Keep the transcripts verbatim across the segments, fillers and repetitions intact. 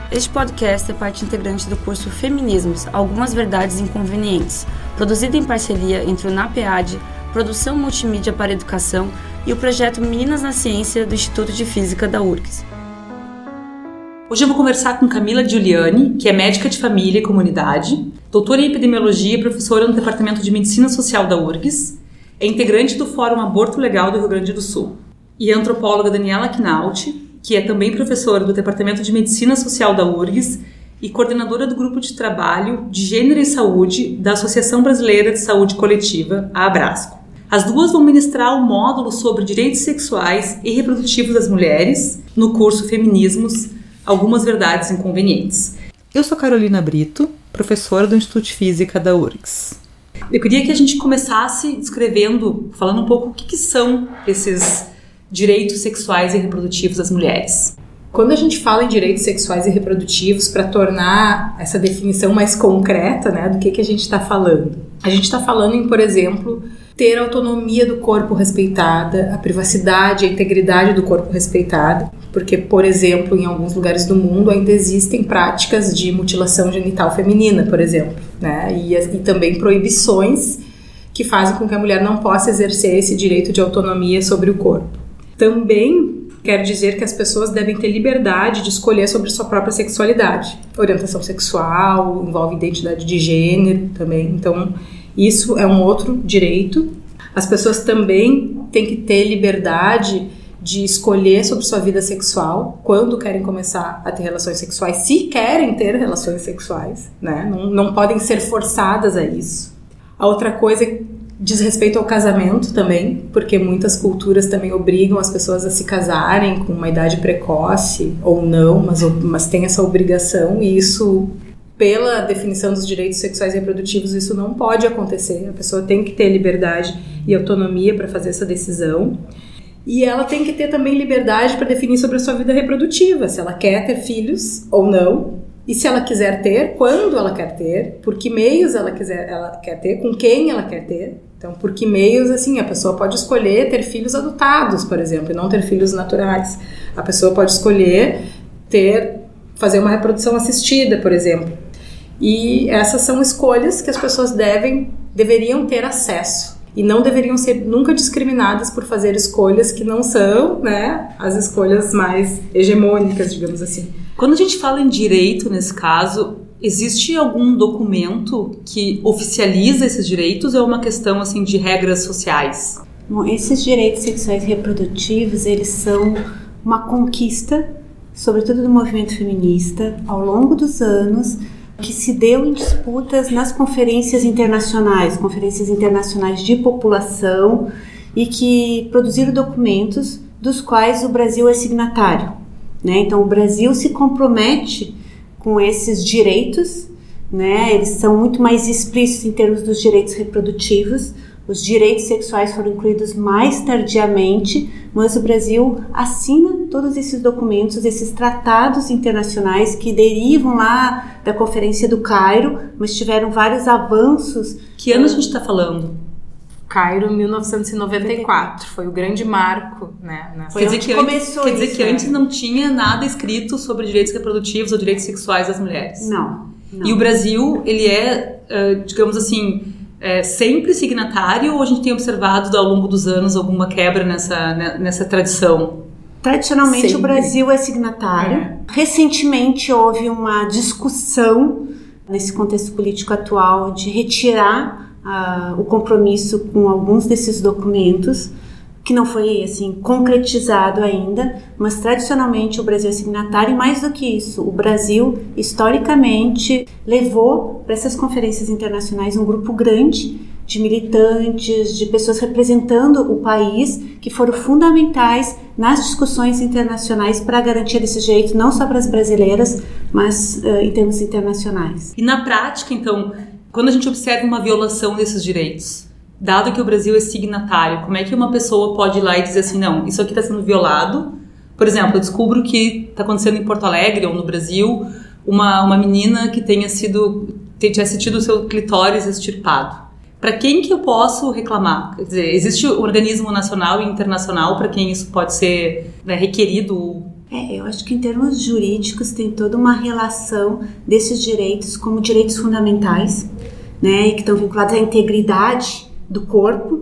Este podcast é parte integrante do curso Feminismos, Algumas Verdades Inconvenientes, produzido em parceria entre o NAPEAD, Produção Multimídia para Educação e o projeto Meninas na Ciência do Instituto de Física da U R G S. Hoje eu vou conversar com Camila Giuliani, que é médica de família e comunidade, doutora em epidemiologia e professora no Departamento de Medicina Social da U R G S, é integrante do Fórum Aborto Legal do Rio Grande do Sul, e a antropóloga Daniela Knaut, que é também professora do Departamento de Medicina Social da U R G S e coordenadora do Grupo de Trabalho de Gênero e Saúde da Associação Brasileira de Saúde Coletiva, a Abrasco. As duas vão ministrar um módulo sobre direitos sexuais e reprodutivos das mulheres no curso Feminismos, Algumas Verdades Inconvenientes. Eu sou Carolina Brito, professora do Instituto de Física da U R G S. Eu queria que a gente começasse descrevendo, falando um pouco o que, que são esses direitos sexuais e reprodutivos das mulheres. Quando a gente fala em direitos sexuais e reprodutivos, para tornar essa definição mais concreta, né, do que, que a gente está falando? A gente está falando em, por exemplo, ter a autonomia do corpo respeitada, a privacidade e a integridade do corpo respeitada, porque, por exemplo, em alguns lugares do mundo ainda existem práticas de mutilação genital feminina, por exemplo, né, e, e também proibições que fazem com que a mulher não possa exercer esse direito de autonomia sobre o corpo. Também quer dizer que as pessoas devem ter liberdade de escolher sobre sua própria sexualidade. Orientação sexual, envolve identidade de gênero também. Então, isso é um outro direito. As pessoas também têm que ter liberdade de escolher sobre sua vida sexual, quando querem começar a ter relações sexuais, se querem ter relações sexuais, né? Não, não podem ser forçadas a isso. A outra coisa diz respeito ao casamento também, porque muitas culturas também obrigam as pessoas a se casarem com uma idade precoce ou não, mas, mas tem essa obrigação, e isso, pela definição dos direitos sexuais e reprodutivos, isso não pode acontecer. A pessoa tem que ter liberdade e autonomia para fazer essa decisão, e ela tem que ter também liberdade para definir sobre a sua vida reprodutiva, se ela quer ter filhos ou não, e se ela quiser ter, quando ela quer ter, por que meios ela, quiser, ela quer ter, com quem ela quer ter. Então, por que meios, assim, a pessoa pode escolher ter filhos adotados, por exemplo, e não ter filhos naturais. A pessoa pode escolher ter, fazer uma reprodução assistida, por exemplo. E essas são escolhas que as pessoas devem, deveriam ter acesso. E não deveriam ser nunca discriminadas por fazer escolhas que não são, né, as escolhas mais hegemônicas, digamos assim. Quando a gente fala em direito, nesse caso, existe algum documento que oficializa esses direitos ou é uma questão assim, de regras sociais? Bom, esses direitos sexuais e reprodutivos, eles são uma conquista, sobretudo do movimento feminista, ao longo dos anos, que se deu em disputas nas conferências internacionais, conferências internacionais de população, e que produziram documentos dos quais o Brasil é signatário. Né? Então, o Brasil se compromete com esses direitos, né? Eles são muito mais explícitos em termos dos direitos reprodutivos. Os direitos sexuais foram incluídos mais tardiamente, mas o Brasil assina todos esses documentos, esses tratados internacionais que derivam lá da Conferência do Cairo, mas tiveram vários avanços. Que ano a gente está falando? Cairo, mil novecentos e noventa e quatro, foi o grande marco, né? Foi quer dizer que começou antes, Quer dizer que né? antes não tinha nada escrito sobre direitos reprodutivos ou direitos sexuais das mulheres. Não. não. E o Brasil, ele é, digamos assim, é sempre signatário, ou a gente tem observado ao longo dos anos alguma quebra nessa, nessa tradição? Tradicionalmente sempre. O Brasil é signatário. É. Recentemente houve uma discussão nesse contexto político atual de retirar Uh, o compromisso com alguns desses documentos, que não foi assim concretizado ainda, mas tradicionalmente o Brasil é signatário, e mais do que isso, o Brasil historicamente levou para essas conferências internacionais um grupo grande de militantes, de pessoas representando o país, que foram fundamentais nas discussões internacionais para a garantia desses direitos, não só para as brasileiras, mas uh, em termos internacionais. E na prática, então, quando a gente observa uma violação desses direitos, dado que o Brasil é signatário, como é que uma pessoa pode ir lá e dizer assim, não, isso aqui está sendo violado? Por exemplo, eu descubro que está acontecendo em Porto Alegre ou no Brasil uma, uma menina que tenha sido, tivesse tido o seu clitóris extirpado. Para quem que eu posso reclamar? Quer dizer, existe um organismo nacional e internacional para quem isso pode ser, né, requerido É, eu acho que em termos jurídicos tem toda uma relação desses direitos como direitos fundamentais, né, e que estão vinculados à integridade do corpo,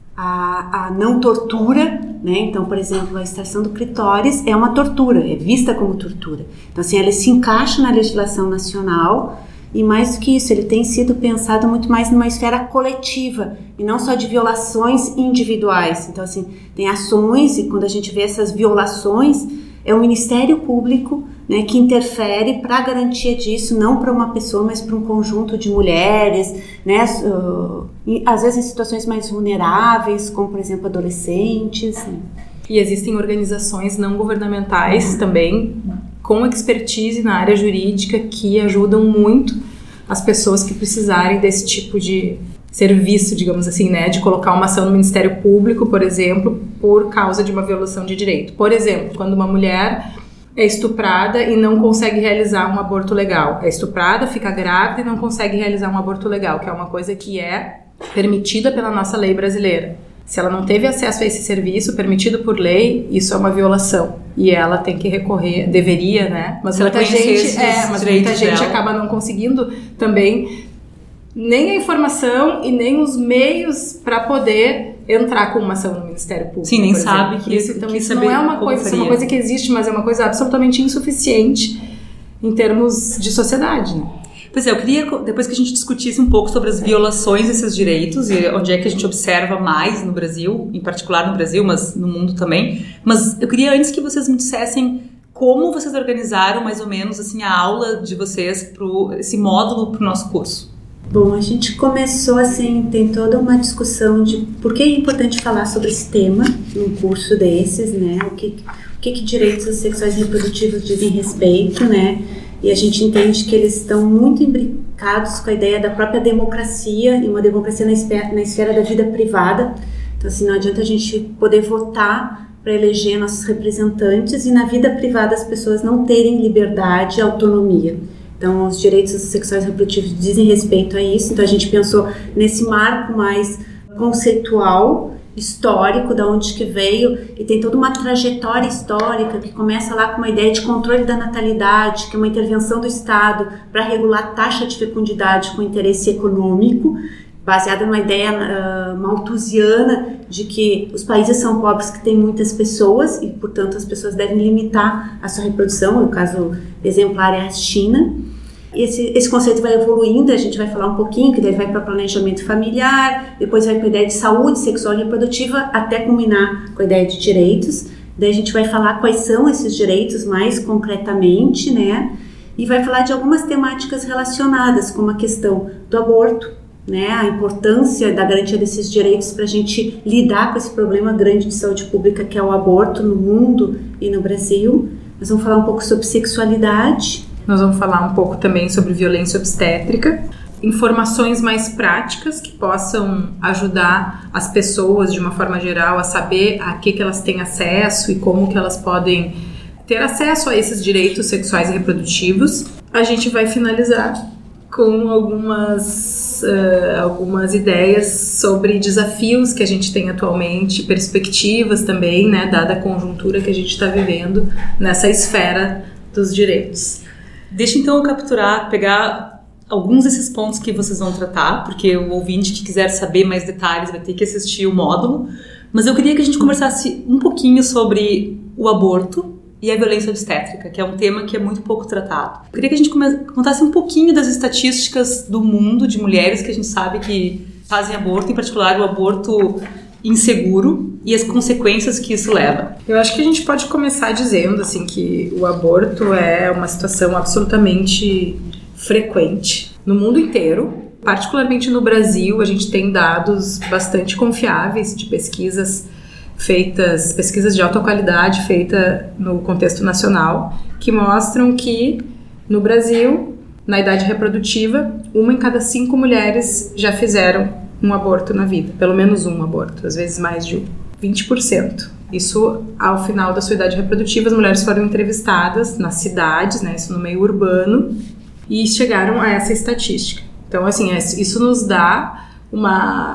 à, à não tortura, né? Então, por exemplo, a extração do clitóris é uma tortura, é vista como tortura. Então, assim, ela se encaixa na legislação nacional e, mais do que isso, ele tem sido pensado muito mais numa esfera coletiva e não só de violações individuais. Então, assim, tem ações e quando a gente vê essas violações, é o Ministério Público, né, que interfere para a garantia disso, não para uma pessoa, mas para um conjunto de mulheres, né, uh, e, às vezes em situações mais vulneráveis, como por exemplo adolescentes. Né. E existem organizações não governamentais uhum. também, com expertise na área jurídica, que ajudam muito as pessoas que precisarem desse tipo de serviço, digamos assim, né, de colocar uma ação no Ministério Público, por exemplo, por causa de uma violação de direito. Por exemplo, quando uma mulher é estuprada e não consegue realizar um aborto legal. É estuprada, fica grávida e não consegue realizar um aborto legal, que é uma coisa que é permitida pela nossa lei brasileira. Se ela não teve acesso a esse serviço permitido por lei, isso é uma violação. E ela tem que recorrer, deveria, né? Mas muita gente, é, mas muita gente acaba não conseguindo também nem a informação e nem os meios para poder entrar com uma ação no Ministério Público. Sim, nem sabe que isso. Então, isso não é uma coisa, isso é uma coisa que existe, mas é uma coisa absolutamente insuficiente em termos de sociedade, né? Pois é, eu queria, depois que a gente discutisse um pouco sobre as violações desses direitos e onde é que a gente observa mais no Brasil, em particular no Brasil, mas no mundo também, mas eu queria antes que vocês me dissessem como vocês organizaram mais ou menos assim a aula de vocês, pro, esse módulo para o nosso curso. Bom, a gente começou assim, tem toda uma discussão de por que é importante falar sobre esse tema num curso desses, né? O que, o que, que direitos sexuais e reprodutivos dizem respeito, né? E a gente entende que eles estão muito imbricados com a ideia da própria democracia e uma democracia na esfera, na esfera da vida privada. Então, assim, não adianta a gente poder votar para eleger nossos representantes e na vida privada as pessoas não terem liberdade e autonomia. Então, os direitos sexuais e reprodutivos dizem respeito a isso. Então, a gente pensou nesse marco mais conceitual, histórico, da onde que veio, e tem toda uma trajetória histórica que começa lá com uma ideia de controle da natalidade, que é uma intervenção do Estado para regular a taxa de fecundidade com interesse econômico, baseada numa ideia uh, malthusiana de que os países são pobres que têm muitas pessoas e, portanto, as pessoas devem limitar a sua reprodução. O caso exemplar é a China. Esse, esse conceito vai evoluindo, a gente vai falar um pouquinho, que daí vai para planejamento familiar, depois vai para a ideia de saúde sexual e reprodutiva, até culminar com a ideia de direitos. Daí a gente vai falar quais são esses direitos mais concretamente, né? E vai falar de algumas temáticas relacionadas, como a questão do aborto, né? A importância da garantia desses direitos para a gente lidar com esse problema grande de saúde pública que é o aborto no mundo e no Brasil. Nós vamos falar um pouco sobre sexualidade. Nós vamos falar um pouco também sobre violência obstétrica, informações mais práticas que possam ajudar as pessoas, de uma forma geral, a saber a que, que elas têm acesso e como que elas podem ter acesso a esses direitos sexuais e reprodutivos. A gente vai finalizar com algumas, uh, algumas ideias sobre desafios que a gente tem atualmente, perspectivas também, né, dada a conjuntura que a gente está vivendo nessa esfera dos direitos. Deixa então eu capturar, pegar alguns desses pontos que vocês vão tratar, porque o ouvinte que quiser saber mais detalhes vai ter que assistir o módulo, mas eu queria que a gente conversasse um pouquinho sobre o aborto e a violência obstétrica, que é um tema que é muito pouco tratado. Eu queria que a gente contasse um pouquinho das estatísticas do mundo de mulheres que a gente sabe que fazem aborto, em particular o aborto inseguro e as consequências que isso leva. Eu acho que a gente pode começar dizendo assim que o aborto é uma situação absolutamente frequente no mundo inteiro, particularmente no Brasil. A gente tem dados bastante confiáveis de pesquisas feitas, pesquisas de alta qualidade feitas no contexto nacional, que mostram que no Brasil, na idade reprodutiva, uma em cada cinco mulheres já fizeram um aborto na vida, pelo menos um aborto, às vezes mais de um, vinte por cento. Isso, ao final da sua idade reprodutiva, as mulheres foram entrevistadas nas cidades, né, isso no meio urbano, e chegaram a essa estatística. Então, assim, isso nos dá uma,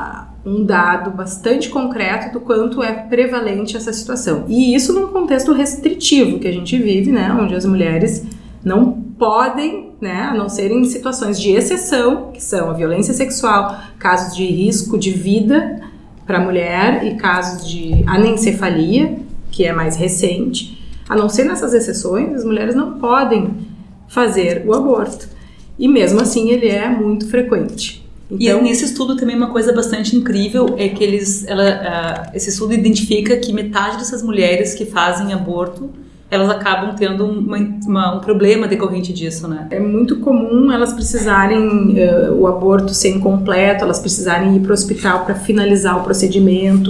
um dado bastante concreto do quanto é prevalente essa situação. E isso num contexto restritivo que a gente vive, né, onde as mulheres não podem, né, a não ser em situações de exceção, que são a violência sexual, casos de risco de vida para a mulher e casos de anencefalia, que é mais recente. A não ser nessas exceções, as mulheres não podem fazer o aborto. E mesmo assim ele é muito frequente. Então, e nesse estudo também uma coisa bastante incrível é que eles, ela, uh, esse estudo identifica que metade dessas mulheres que fazem aborto, elas acabam tendo uma, uma, um problema decorrente disso, né? É muito comum elas precisarem, uh, o aborto ser incompleto, elas precisarem ir para o hospital para finalizar o procedimento,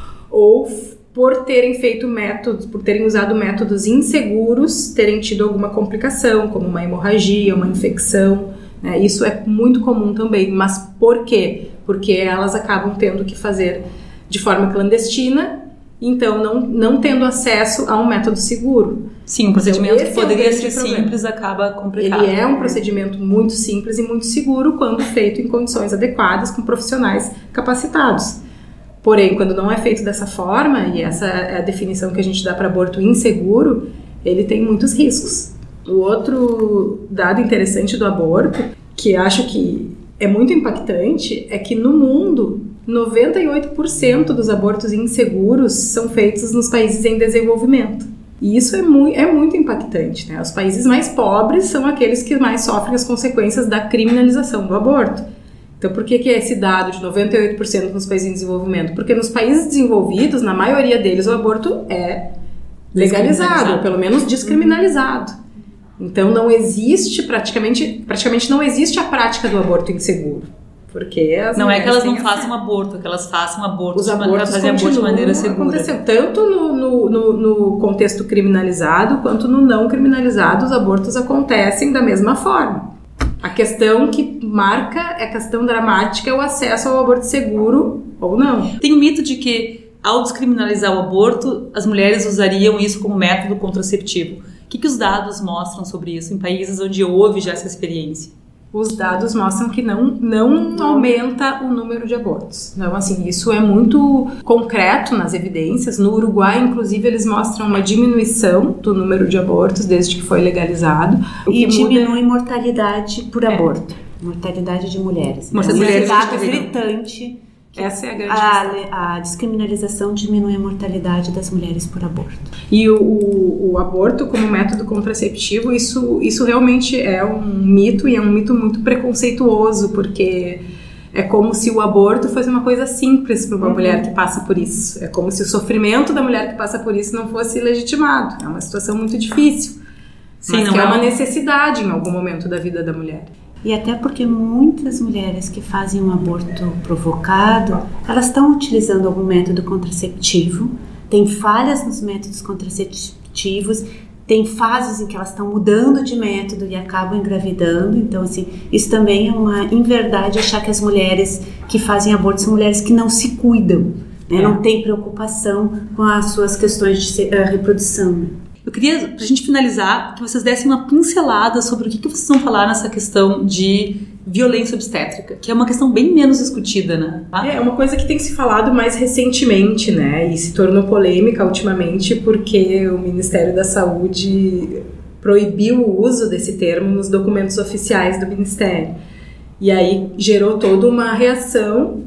ou por terem feito métodos, por terem usado métodos inseguros, terem tido alguma complicação, como uma hemorragia, uma infecção. É, isso é muito comum também, mas por quê? Porque elas acabam tendo que fazer de forma clandestina, então não, não tendo acesso a um método seguro. Sim, um procedimento então, que poderia é ser simples acaba complicado. Ele é um procedimento muito simples e muito seguro quando feito em condições adequadas, com profissionais capacitados. Porém, quando não é feito dessa forma, e essa é a definição que a gente dá para aborto inseguro, ele tem muitos riscos. O outro dado interessante do aborto, que acho que é muito impactante, é que no mundo, noventa e oito por cento dos abortos inseguros são feitos nos países em desenvolvimento. E isso é muito, é muito impactante, né? Os países mais pobres são aqueles que mais sofrem as consequências da criminalização do aborto. Então, por que, que é esse dado de noventa e oito por cento nos países em desenvolvimento? Porque nos países desenvolvidos, na maioria deles, o aborto é legalizado, ou pelo menos descriminalizado. Então não existe praticamente, praticamente não existe a prática do aborto inseguro. Porque as não é que elas não façam aborto, é que elas façam aborto, os de abortos fazer aborto de maneira segura. Tanto no, no, no, no contexto criminalizado quanto no não criminalizado, os abortos acontecem da mesma forma. A questão que marca, a questão dramática é o acesso ao aborto seguro ou não. Tem o mito de que ao descriminalizar o aborto, as mulheres usariam isso como método contraceptivo. O que, que os dados mostram sobre isso em países onde houve já essa experiência? Os dados mostram que não, não aumenta o número de abortos. Então, assim, isso é muito concreto nas evidências. No Uruguai, inclusive, eles mostram uma diminuição do número de abortos desde que foi legalizado. O e que diminui muda... mortalidade por é. aborto. Mortalidade de mulheres. Mortalidade de dado gritante. Essa é a grande a, a descriminalização diminui a mortalidade das mulheres por aborto. E o, o, o aborto como método contraceptivo, isso, isso realmente é um mito, e é um mito muito preconceituoso, porque é como se o aborto fosse uma coisa simples para uma uhum. mulher que passa por isso. É como se o sofrimento da mulher que passa por isso não fosse legitimado. É uma situação muito difícil, Sim, mas não que é uma necessidade em algum momento da vida da mulher. E até porque muitas mulheres que fazem um aborto provocado, elas estão utilizando algum método contraceptivo, tem falhas nos métodos contraceptivos, tem fases em que elas estão mudando de método e acabam engravidando. Então, assim, isso também é uma inverdade achar que as mulheres que fazem aborto são mulheres que não se cuidam, né? É. Não têm preocupação com as suas questões de uh, reprodução, né? Eu queria, pra gente finalizar, que vocês dessem uma pincelada sobre o que, que vocês vão falar nessa questão de violência obstétrica, que é uma questão bem menos discutida, né? É uma coisa que tem se falado mais recentemente, né? E se tornou polêmica ultimamente porque o Ministério da Saúde proibiu o uso desse termo nos documentos oficiais do Ministério. E aí gerou toda uma reação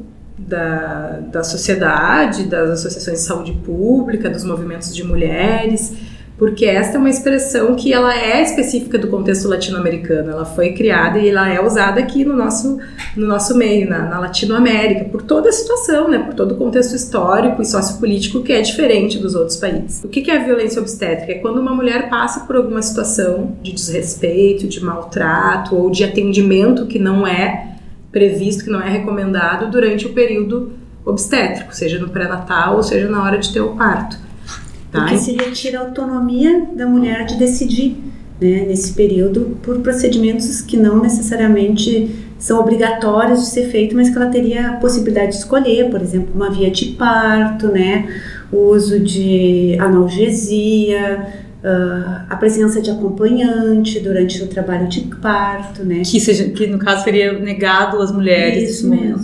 da, da sociedade, das associações de saúde pública, dos movimentos de mulheres, porque esta é uma expressão que ela é específica do contexto latino-americano. Ela foi criada e ela é usada aqui no nosso, no nosso meio, na, na Latinoamérica, por toda a situação, né, por todo o contexto histórico e sociopolítico que é diferente dos outros países. O que é a violência obstétrica? É quando uma mulher passa por alguma situação de desrespeito, de maltrato ou de atendimento que não é previsto, que não é recomendado durante o período obstétrico, seja no pré-natal ou seja na hora de ter o parto. Porque se retira a autonomia da mulher de decidir, né, nesse período, por procedimentos que não necessariamente são obrigatórios de ser feitos, mas que ela teria a possibilidade de escolher, por exemplo, uma via de parto, né, o uso de analgesia, uh, a presença de acompanhante durante o trabalho de parto, né? Que, seja, que no caso seria negado às mulheres nesse momento.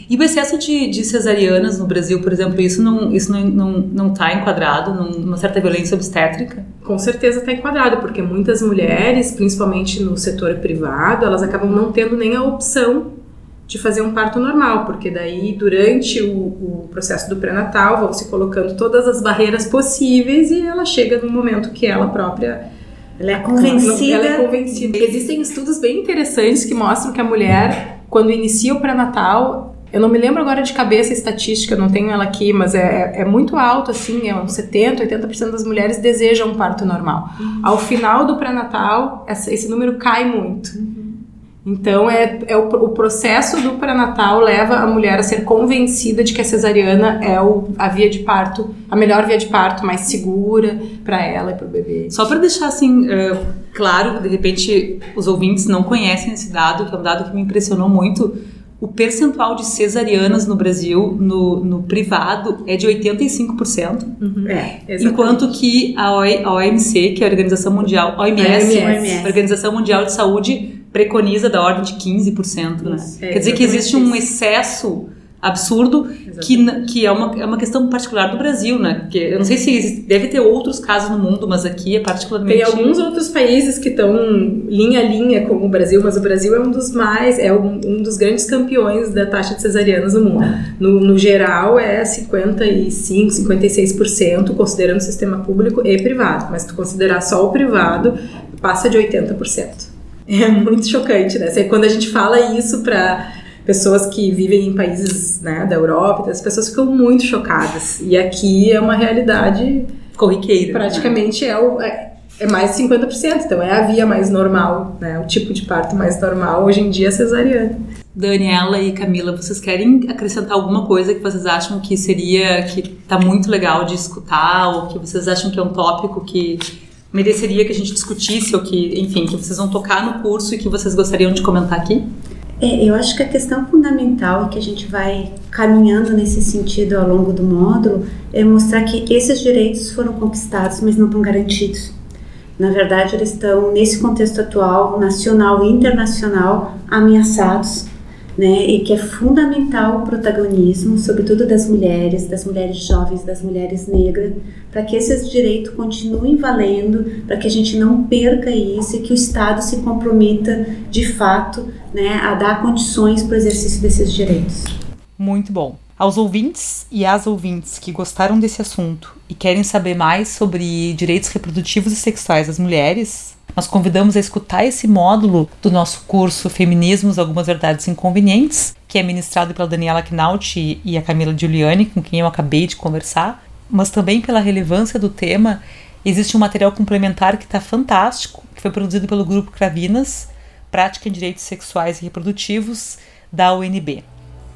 E o excesso de, de cesarianas no Brasil, por exemplo, isso não isso não não não está enquadrado numa certa violência obstétrica? Com certeza está enquadrado, porque muitas mulheres, principalmente no setor privado, elas acabam não tendo nem a opção de fazer um parto normal, porque daí durante o, o processo do pré-natal vão se colocando todas as barreiras possíveis e ela chega no momento que ela própria ela é convencida. Ela é convencida. Existem estudos bem interessantes que mostram que a mulher, quando inicia o pré-natal, eu não me lembro agora de cabeça a estatística, não tenho ela aqui, mas é, é muito alto, assim, é uns setenta, oitenta por cento das mulheres desejam um parto normal. Uhum. Ao final do pré-natal, esse número cai muito. Uhum. Então, é, é o, o processo do pré-natal leva a mulher a ser convencida de que a cesariana é o, a via de parto, a melhor via de parto, mais segura para ela e para o bebê. Só para deixar assim, uh, claro, de repente os ouvintes não conhecem esse dado, que é um dado que me impressionou muito. O percentual de cesarianas no Brasil, no, no privado, é de oitenta e cinco por cento. Uhum. É, enquanto que a O M C, que é a Organização Mundial, O M S, O M S. Organização Mundial de Saúde, preconiza da ordem de quinze por cento. Né? É, Quer dizer que existe um excesso absurdo que, que é, uma, é uma questão particular do Brasil, né? Porque eu não sei se existe, deve ter outros casos no mundo, mas aqui é particularmente... Tem alguns outros países que estão linha a linha com o Brasil, mas o Brasil é um dos mais, é um, um dos grandes campeões da taxa de cesarianas no mundo. No, no geral é cinquenta e cinco, cinquenta e seis por cento, considerando o sistema público e privado, mas se tu considerar só o privado, passa de oitenta por cento. É muito chocante, né? Quando a gente fala isso para pessoas que vivem em países, né, da Europa, as pessoas ficam muito chocadas. E aqui é uma realidade corriqueira. Praticamente né? é, o, é, é mais de cinquenta por cento. Então é a via mais normal, né? O tipo de parto mais normal hoje em dia é cesariana. Daniela e Camila, vocês querem acrescentar alguma coisa que vocês acham que seria, que tá muito legal de escutar, ou que vocês acham que é um tópico que mereceria que a gente discutisse, ou que, enfim, que vocês vão tocar no curso e que vocês gostariam de comentar aqui? É, eu acho que a questão fundamental e que a gente vai caminhando nesse sentido ao longo do módulo é mostrar que esses direitos foram conquistados, mas não estão garantidos. Na verdade, eles estão, nesse contexto atual, nacional e internacional, ameaçados, né? E que é fundamental o protagonismo, sobretudo das mulheres, das mulheres jovens, das mulheres negras, para que esses direitos continuem valendo, para que a gente não perca isso e que o Estado se comprometa, de fato, né, a dar condições para o exercício desses direitos. Muito bom. Aos ouvintes e às ouvintes que gostaram desse assunto e querem saber mais sobre direitos reprodutivos e sexuais das mulheres, nós convidamos a escutar esse módulo do nosso curso Feminismos, Algumas Verdades Inconvenientes, que é ministrado pela Daniela Knaut e a Camila Giuliani, com quem eu acabei de conversar, mas também pela relevância do tema. Existe um material complementar que está fantástico, que foi produzido pelo Grupo Cravinas, Prática em Direitos Sexuais e Reprodutivos, da U N B.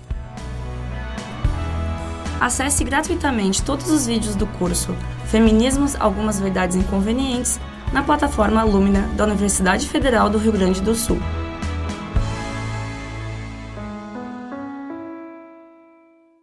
Acesse gratuitamente todos os vídeos do curso Feminismos, Algumas Verdades Inconvenientes na plataforma Lumina da Universidade Federal do Rio Grande do Sul.